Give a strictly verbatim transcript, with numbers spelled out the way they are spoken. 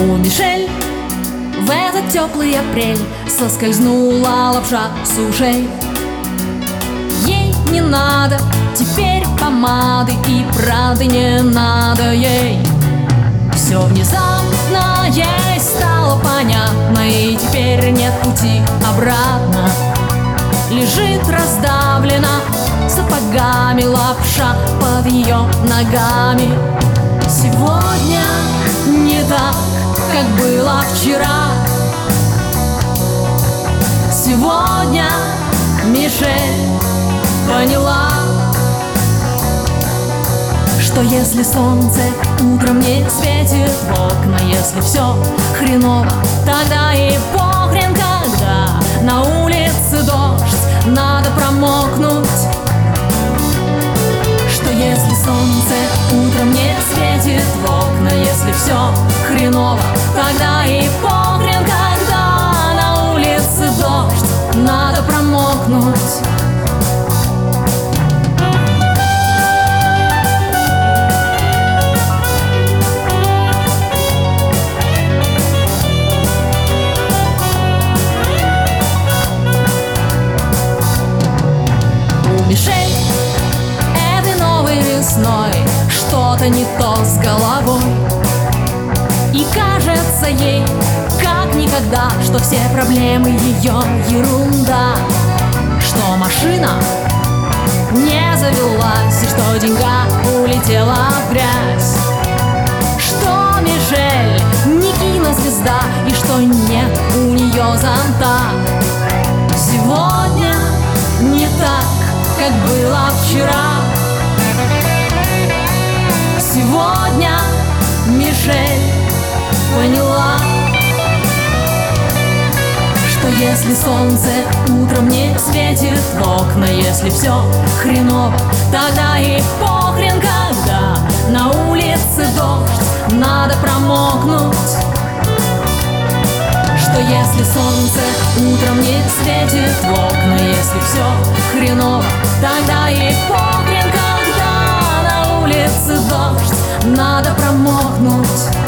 У Мишель в этот теплый апрель соскользнула лапша с ушей. Ей не надо теперь помады, и правды не надо ей. Все внезапно ей стало понятно, и теперь нет пути обратно. Лежит раздавлена сапогами лапша под ее ногами. Сегодня не так, как было вчера. Сегодня Мишель поняла, что если солнце утром не светит в окна, если все хреново, тогда и похрен, когда на улице дождь, надо промокнуть. Что если солнце утром не светит в окна, если все хреново, тогда и похрен, когда на улице дождь, надо промокнуть. Мишель этой новой весной что-то не то с головой. И кажется ей, как никогда, что все проблемы ее ерунда, что машина не завелась, и что деньга улетела в грязь, что Мишель не кинозвезда, и что нет у нее зонта. Сегодня не так, как было вчера. Сегодня Мишель поняла, что если солнце утром не светит в окна, если все хреново, тогда и похрен, когда на улице дождь, надо промокнуть. Что если солнце утром не светит в окна, если все хреново, тогда и похрен, когда на улице дождь, надо промокнуть.